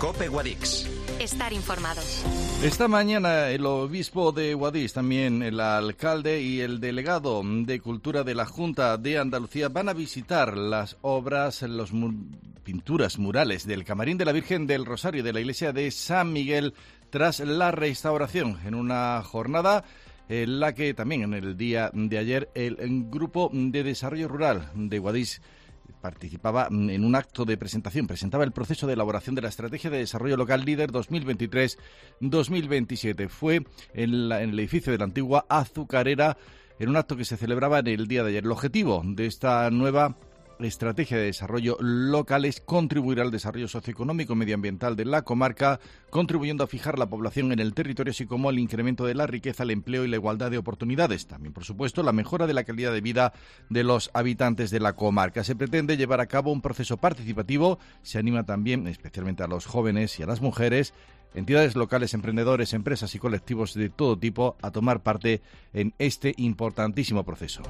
COPE Guadix. Estar informados. Esta mañana el obispo de Guadix, también el alcalde y el delegado de Cultura de la Junta de Andalucía van a visitar las obras, pinturas murales del Camarín de la Virgen del Rosario de la iglesia de San Miguel tras la restauración, en una jornada en la que también en el día de ayer el Grupo de Desarrollo Rural de Guadix participaba en un acto de presentación. Presentaba el proceso de elaboración de la Estrategia de Desarrollo Local Líder 2023-2027. Fue en el edificio de la antigua azucarera, en un acto que se celebraba en el día de ayer. El objetivo de esta nueva Estrategia de Desarrollo Local es contribuir al desarrollo socioeconómico y medioambiental de la comarca, contribuyendo a fijar la población en el territorio, así como al incremento de la riqueza, el empleo y la igualdad de oportunidades. También, por supuesto, la mejora de la calidad de vida de los habitantes de la comarca. Se pretende llevar a cabo un proceso participativo. Se anima también, especialmente a los jóvenes y a las mujeres, entidades locales, emprendedores, empresas y colectivos de todo tipo a tomar parte en este importantísimo proceso.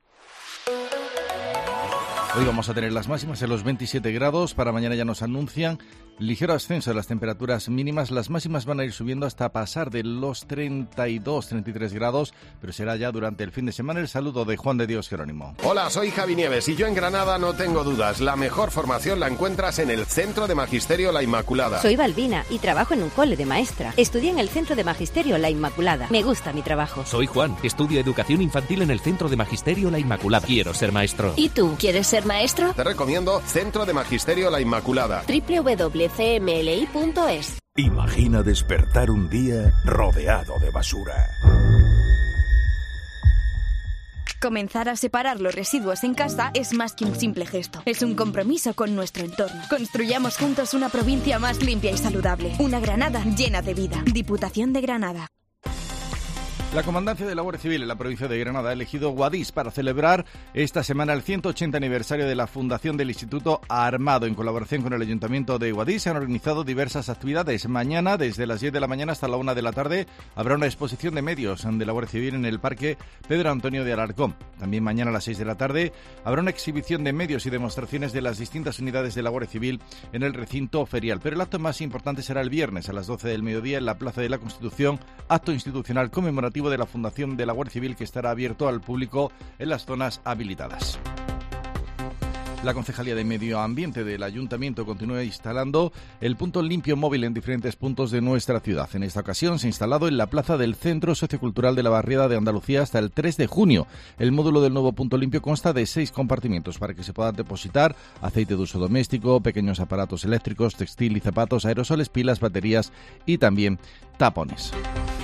Hoy vamos a tener las máximas en los 27 grados. Para mañana ya nos anuncian ligero ascenso de las temperaturas mínimas. Las máximas van a ir subiendo hasta pasar de los 32, 33 grados, pero será ya durante el fin de semana. El saludo de Juan de Dios Jerónimo. Hola, soy Javi Nieves y yo en Granada no tengo dudas. La mejor formación la encuentras en el Centro de Magisterio La Inmaculada. Soy Balbina y trabajo en un cole de maestra. Estudié en el Centro de Magisterio La Inmaculada. Me gusta mi trabajo. Soy Juan. Estudio Educación Infantil en el Centro de Magisterio La Inmaculada. Quiero ser maestro. ¿Y tú? ¿Quieres ser maestro? Te recomiendo Centro de Magisterio La Inmaculada. www.cmli.es. Imagina despertar un día rodeado de basura. Comenzar a separar los residuos en casa es más que un simple gesto. Es un compromiso con nuestro entorno. Construyamos juntos una provincia más limpia y saludable. Una Granada llena de vida. Diputación de Granada. La Comandancia de la Guardia Civil en la provincia de Granada ha elegido Guadix para celebrar esta semana el 180 aniversario de la fundación del Instituto Armado. En colaboración con el Ayuntamiento de Guadix se han organizado diversas actividades. Mañana, desde las 10 de la mañana hasta la 1 de la tarde, habrá una exposición de medios de la Guardia Civil en el Parque Pedro Antonio de Alarcón. También mañana a las 6 de la tarde habrá una exhibición de medios y demostraciones de las distintas unidades de la Guardia Civil en el recinto ferial. Pero el acto más importante será el viernes a las 12 del mediodía en la Plaza de la Constitución, acto institucional conmemorativo de la Fundación de la Guardia Civil, que estará abierto al público en las zonas habilitadas. La Concejalía de Medio Ambiente del Ayuntamiento continúa instalando el punto limpio móvil en diferentes puntos de nuestra ciudad. En esta ocasión se ha instalado en la plaza del Centro Sociocultural de la Barriada de Andalucía hasta el 3 de junio. El módulo del nuevo punto limpio consta de 6 compartimientos para que se puedan depositar aceite de uso doméstico, pequeños aparatos eléctricos, textil y zapatos, aerosoles, pilas, baterías y también tapones.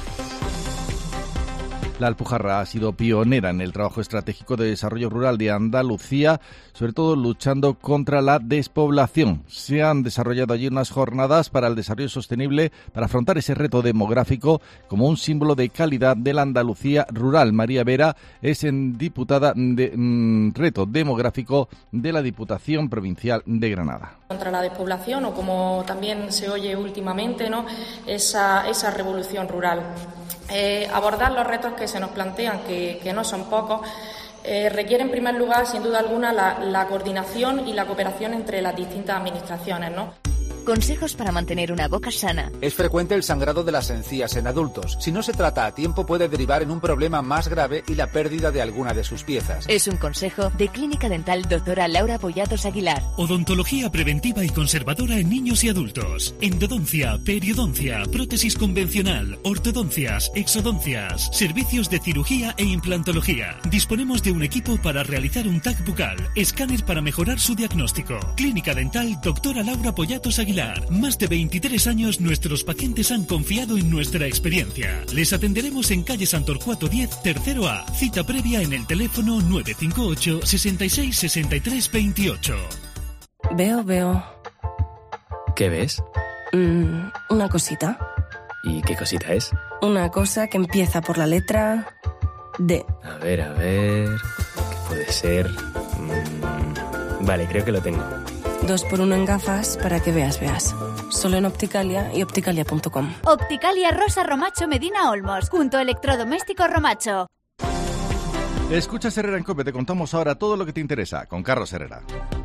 La Alpujarra ha sido pionera en el trabajo estratégico de desarrollo rural de Andalucía, sobre todo luchando contra la despoblación. Se han desarrollado allí unas jornadas para el desarrollo sostenible, para afrontar ese reto demográfico como un símbolo de calidad de la Andalucía rural. María Vera es diputada de reto demográfico de la Diputación Provincial de Granada. Contra la despoblación, o como también se oye últimamente, ¿no?, esa revolución rural. Abordar los retos que se nos plantean, que no son pocos, requiere en primer lugar, sin duda alguna, la coordinación y la cooperación entre las distintas administraciones, ¿no? Consejos para mantener una boca sana. Es frecuente el sangrado de las encías en adultos. Si no se trata a tiempo, puede derivar en un problema más grave y la pérdida de alguna de sus piezas. Es un consejo de Clínica Dental Doctora Laura Pollatos Aguilar. Odontología preventiva y conservadora en niños y adultos. Endodoncia, periodoncia, prótesis convencional, ortodoncias, exodoncias, servicios de cirugía e implantología. Disponemos de un equipo para realizar un TAC bucal, escáner para mejorar su diagnóstico. Clínica Dental Doctora Laura Pollatos Aguilar. Más de 23 años nuestros pacientes han confiado en nuestra experiencia. Les atenderemos en calle Santorcuato 10, tercero A. Cita previa en el teléfono 958 66 63 28. Veo. ¿Qué ves? Una cosita. ¿Y qué cosita es? Una cosa que empieza por la letra D. A ver. ¿Qué puede ser? Vale, creo que lo tengo. 2x1 en gafas para que veas. Solo en Opticalia y opticalia.com. Opticalia Rosa Romacho Medina Olmos, junto a Electrodomésticos Romacho. Escuchas Herrera en COPE, te contamos ahora todo lo que te interesa con Carlos Herrera.